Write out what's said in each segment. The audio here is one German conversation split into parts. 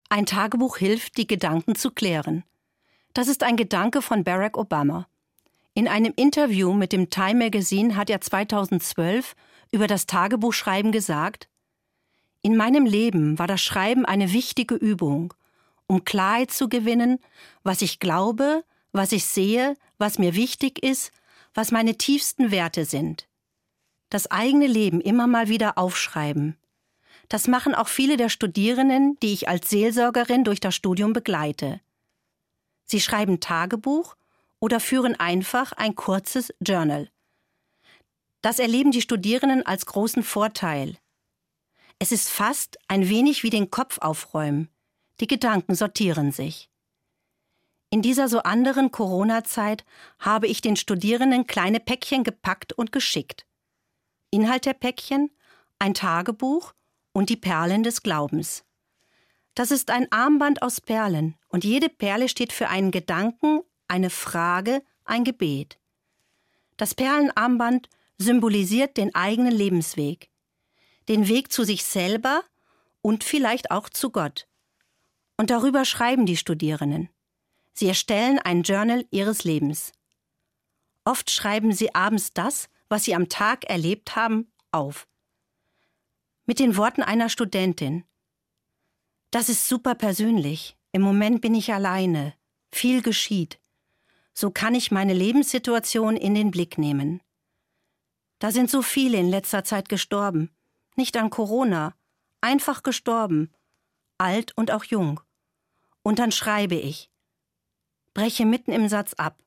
Ein Tagebuch hilft, die Gedanken zu klären. Das ist ein Gedanke von Barack Obama. In einem Interview mit dem Time Magazine hat er 2012 über das Tagebuchschreiben gesagt: In meinem Leben war das Schreiben eine wichtige Übung, um Klarheit zu gewinnen, was ich glaube, was ich sehe, was mir wichtig ist, was meine tiefsten Werte sind. Das eigene Leben immer mal wieder aufschreiben. Das machen auch viele der Studierenden, die ich als Seelsorgerin durch das Studium begleite. Sie schreiben Tagebuch oder führen einfach ein kurzes Journal. Das erleben die Studierenden als großen Vorteil. Es ist fast ein wenig wie den Kopf aufräumen. Die Gedanken sortieren sich. In dieser so anderen Corona-Zeit habe ich den Studierenden kleine Päckchen gepackt und geschickt. Inhalt der Päckchen: ein Tagebuch und die Perlen des Glaubens. Das ist ein Armband aus Perlen und jede Perle steht für einen Gedanken, eine Frage, ein Gebet. Das Perlenarmband symbolisiert den eigenen Lebensweg, den Weg zu sich selber und vielleicht auch zu Gott. Und darüber schreiben die Studierenden. Sie erstellen ein Journal ihres Lebens. Oft schreiben sie abends das, was sie am Tag erlebt haben, auf. Mit den Worten einer Studentin: Das ist super persönlich. Im Moment bin ich alleine. Viel geschieht. So kann ich meine Lebenssituation in den Blick nehmen. Da sind so viele in letzter Zeit gestorben. Nicht an Corona, einfach gestorben. Alt und auch jung. Und dann schreibe ich. Breche mitten im Satz ab.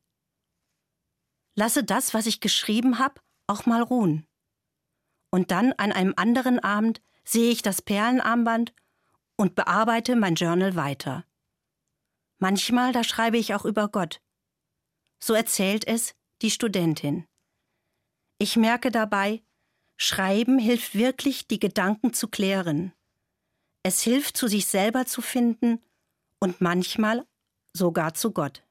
Lasse das, was ich geschrieben habe, auch mal ruhen. Und dann an einem anderen Abend sehe ich das Perlenarmband und bearbeite mein Journal weiter. Manchmal, da schreibe ich auch über Gott. So erzählt es die Studentin. Ich merke dabei, Schreiben hilft wirklich, die Gedanken zu klären. Es hilft, zu sich selber zu finden und manchmal sogar zu Gott.